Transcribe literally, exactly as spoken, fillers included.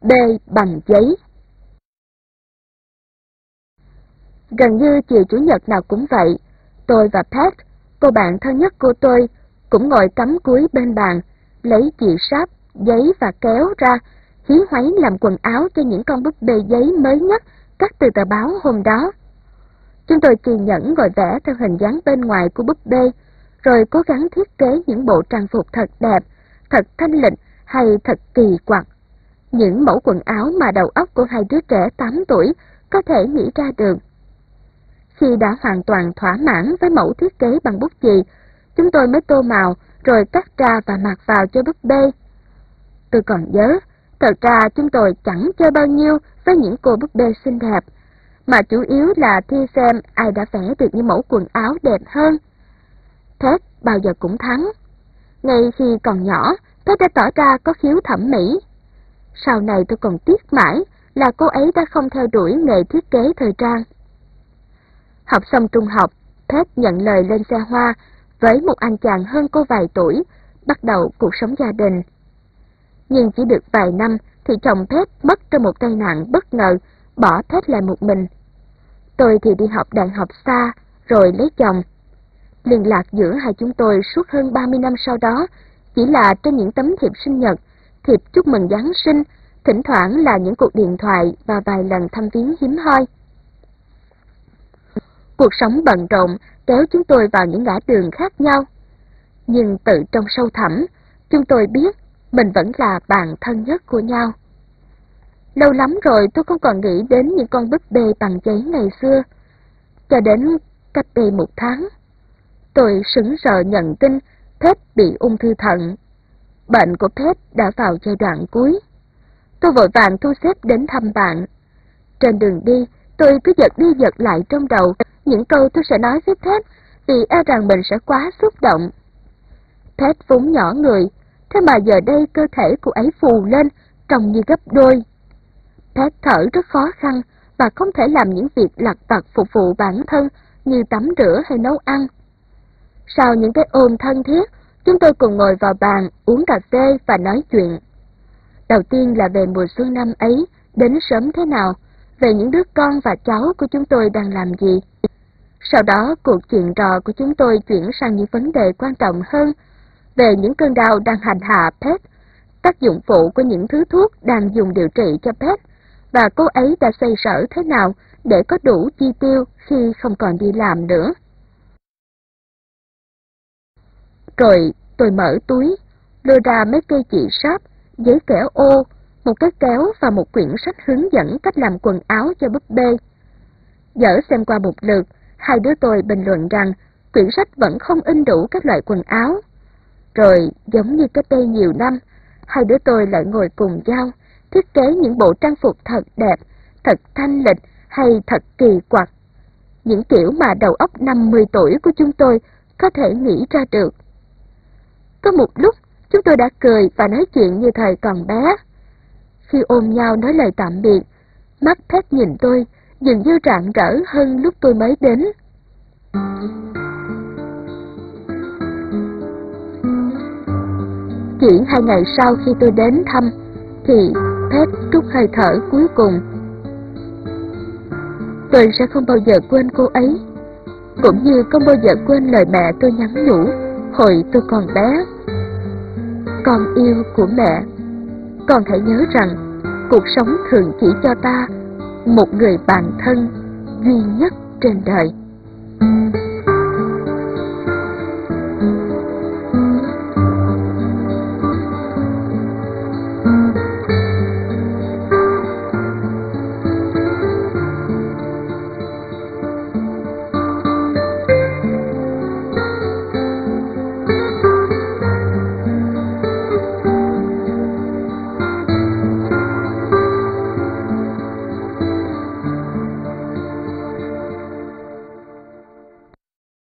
bê bằng giấy. Gần như chiều Chủ nhật nào cũng vậy, tôi và Pat, cô bạn thân nhất của tôi, cũng ngồi cắm cúi bên bàn, lấy chì sáp, giấy và kéo ra, hí hoáy làm quần áo cho những con búp bê giấy mới nhất cắt từ tờ báo hôm đó. Chúng tôi kiên nhẫn ngồi vẽ theo hình dáng bên ngoài của búp bê, rồi cố gắng thiết kế những bộ trang phục thật đẹp, thật thanh lịch hay thật kỳ quặc. Những mẫu quần áo mà đầu óc của hai đứa trẻ tám tuổi có thể nghĩ ra được. Khi đã hoàn toàn thỏa mãn với mẫu thiết kế bằng bút chì, chúng tôi mới tô màu rồi cắt ra và mặc vào cho búp bê. Tôi còn nhớ, thật ra chúng tôi chẳng chơi bao nhiêu với những cô búp bê xinh đẹp, mà chủ yếu là thi xem ai đã vẽ được những mẫu quần áo đẹp hơn. Ted bao giờ cũng thắng. Ngay khi còn nhỏ, Ted đã tỏ ra có khiếu thẩm mỹ. Sau này tôi còn tiếc mãi là cô ấy đã không theo đuổi nghề thiết kế thời trang. Học xong trung học, Ted nhận lời lên xe hoa với một anh chàng hơn cô vài tuổi, bắt đầu cuộc sống gia đình. Nhưng chỉ được vài năm thì chồng Ted mất trong một tai nạn bất ngờ, bỏ Ted lại một mình. Tôi thì đi học đại học xa, rồi lấy chồng. Liên lạc giữa hai chúng tôi suốt hơn ba mươi năm sau đó chỉ là trên những tấm thiệp sinh nhật, thiệp chúc mừng Giáng sinh, thỉnh thoảng là những cuộc điện thoại và vài lần thăm viếng hiếm hoi. Cuộc sống bận rộn kéo chúng tôi vào những ngã đường khác nhau. Nhưng tự trong sâu thẳm, chúng tôi biết mình vẫn là bạn thân nhất của nhau. Lâu lắm rồi tôi không còn nghĩ đến những con búp bê bằng giấy ngày xưa. Cho đến cách đây một tháng, tôi sững sờ nhận tin Ted bị ung thư thận. Bệnh của Ted đã vào giai đoạn cuối. Tôi vội vàng thu xếp đến thăm bạn. Trên đường đi, tôi cứ giật đi giật lại trong đầu những câu tôi sẽ nói với Ted, vì e rằng mình sẽ quá xúc động. Ted vốn nhỏ người, thế mà giờ đây cơ thể cô ấy phù lên, trông như gấp đôi. Ted thở rất khó khăn và không thể làm những việc lặt vặt phục vụ bản thân như tắm rửa hay nấu ăn. Sau những cái ôm thân thiết, chúng tôi cùng ngồi vào bàn uống cà phê và nói chuyện. Đầu tiên là về mùa xuân năm ấy, đến sớm thế nào, về những đứa con và cháu của chúng tôi đang làm gì. Sau đó, cuộc chuyện trò của chúng tôi chuyển sang những vấn đề quan trọng hơn, về những cơn đau đang hành hạ Pet, tác dụng phụ của những thứ thuốc đang dùng điều trị cho Pet, và cô ấy đã xoay sở thế nào để có đủ chi tiêu khi không còn đi làm nữa. Rồi tôi mở túi, lôi ra mấy cây chỉ sáp, giấy kẽo ô, một cái kéo và một quyển sách hướng dẫn cách làm quần áo cho búp bê. Dở xem qua một lượt, hai đứa tôi bình luận rằng quyển sách vẫn không in đủ các loại quần áo. Rồi, giống như cách đây nhiều năm, hai đứa tôi lại ngồi cùng nhau, thiết kế những bộ trang phục thật đẹp, thật thanh lịch hay thật kỳ quặc. Những kiểu mà đầu óc năm mươi tuổi của chúng tôi có thể nghĩ ra được. Có một lúc, chúng tôi đã cười và nói chuyện như thời còn bé. Khi ôm nhau nói lời tạm biệt, mắt Pet nhìn tôi dường như rạng rỡ hơn lúc tôi mới đến. Chỉ hai ngày sau khi tôi đến thăm, thì Pet trút hơi thở cuối cùng. Tôi sẽ không bao giờ quên cô ấy, cũng như không bao giờ quên lời mẹ tôi nhắn nhủ hồi tôi còn bé. Con yêu của mẹ, con hãy nhớ rằng cuộc sống thường chỉ cho ta một người bạn thân duy nhất trên đời.